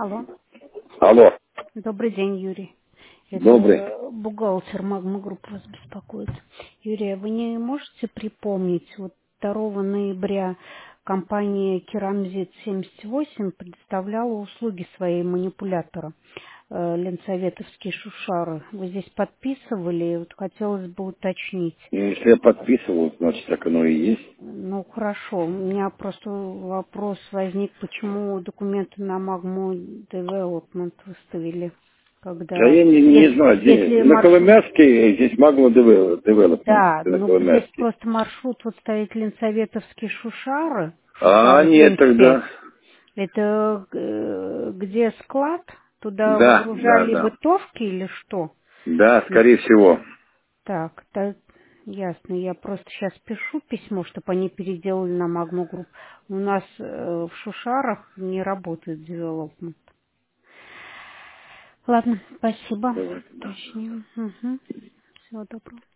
Алло. Алло, Добрый день, Юрий. добрый. Это бухгалтер Магма Групп вас беспокоит. Юрий, а вы не можете припомнить, вот 2 ноября компания Керамзит-78 предоставляла услуги своей манипулятора, ленсоветовские шушары. Вы здесь подписывали, вот хотелось бы уточнить. Если я подписывал, значит, так оно и есть. Ну, хорошо. У меня просто вопрос возник, почему документы на Magmo Development выставили, Да когда... я не знаю, Если на маршрут... Коломяцкий здесь Magma Development, Да, на ну здесь Коломяцкий. просто маршрут вот стоит Ленсоветовские Шушары, А, Шушары нет, 75. тогда. Это где склад? Туда Да, да, выгружали да. бытовки или что? Да, скорее всего. Так, ясно. Я просто сейчас пишу письмо, чтобы они переделали на Магму Групп. У нас в Шушарах не работает девелопмент. Ладно, спасибо. Давайте, да. Точнее. Угу. Всего доброго.